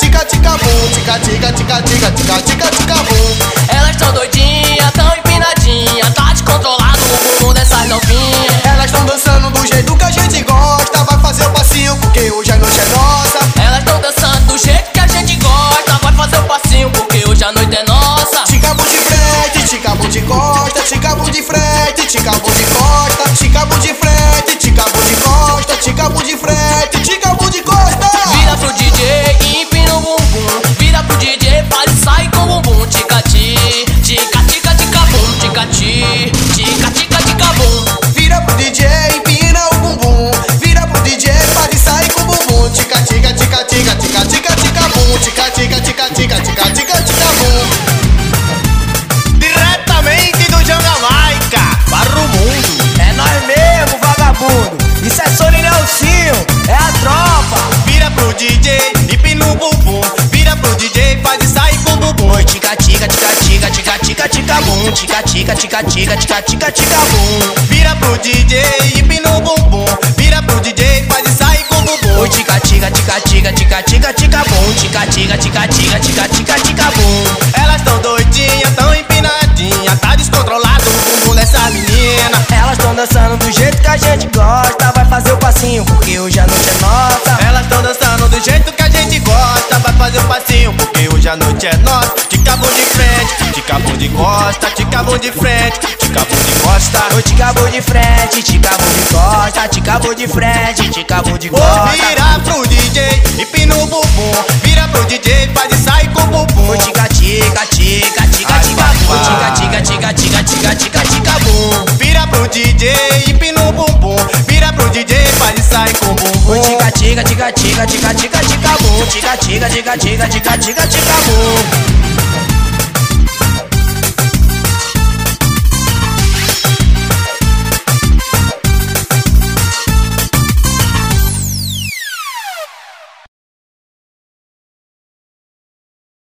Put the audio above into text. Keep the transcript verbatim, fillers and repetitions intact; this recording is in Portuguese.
tica, tica, bum, tica, tica, tica, tica, tica, tica, tica, bum. Elas tão doidinhas, tão empinadinha, tá descontrolado o bumbum dessas novinhas. Elas tão dançando do jeito que a gente gosta, vai fazer o passinho porque hoje a noite é nossa. Elas tão dançando do jeito que a gente gosta, vai fazer o passinho porque hoje a noite é nossa. Tica, bum de frente, tica, bum de costa, tica, bum de frente, tica, bum de costa, tica, bum de frente, tica, bum de costa, tica, bum de frente, tica, bum de costa. Vira pro D J e empina o bumbum, vira pro D J, faz e sai com o bumbum. Tica-ti, tica-tica, tica-bum, tica-ti, tica-tica, tica-bum. Vira pro D J, empina o bumbum, vira pro D J, faz e sai com o bumbum. Tica, tica, tica, tica, tica, tica, tica, bum, tica, tica, tica, tica, tica, tica, tica, bum. Diretamente do Jamaica para o mundo. É nós mesmo, vagabundo. Isso é Sony Nelsinho, é a tropa. Vira pro D J, empina o bumbum. Vira pro D J, faz e sai com o bumbum. Oi, tica, tica, tica, tica, tica, tica, tica, bum. Tica, tica, tica, tica, tica, tica, tica, bum. Vira pro D J, empina o bumbum. Vira pro D J, faz e sai com o bumbum. Oi, tica, tica, tica, tica, tica, tica, tica, bum. Tica, tica, tica, tica, tica, tica, tica, bum. Elas tão doidinhas, tão empinadinha, tá descontrolado o bumbum dessa menina. Elas tão dançando do jeito que a gente gosta, vai fazer o passinho porque hoje a noite é nossa. Elas tão dançando do jeito que a gente gosta, vai fazer o passinho porque hoje a noite é nossa. Tica, bum de frente, tica, bum de costa, tica, bum de frente, tica, bum de costa. Oi, tica, bum de frente, tica, bum de costa, tica, bum de frente, tica, bum de Vou costa. virar pro D J, empina o bumbum. Vira pro D J, faz e sai com o bumbum. Oi, tica, tica, tica, tica, Ai, tica, bum. papai. Tica, tica, tica, tica, tica, tica, tica, bum. Vira pro D J, empina o bumbum. Vira pro D J, faz e sai com o bumbum. Oi, tica, tica, tica, tica, tica, tica, tica, bum. Tica, tica, tica, tica, tica, tica, tica, bum.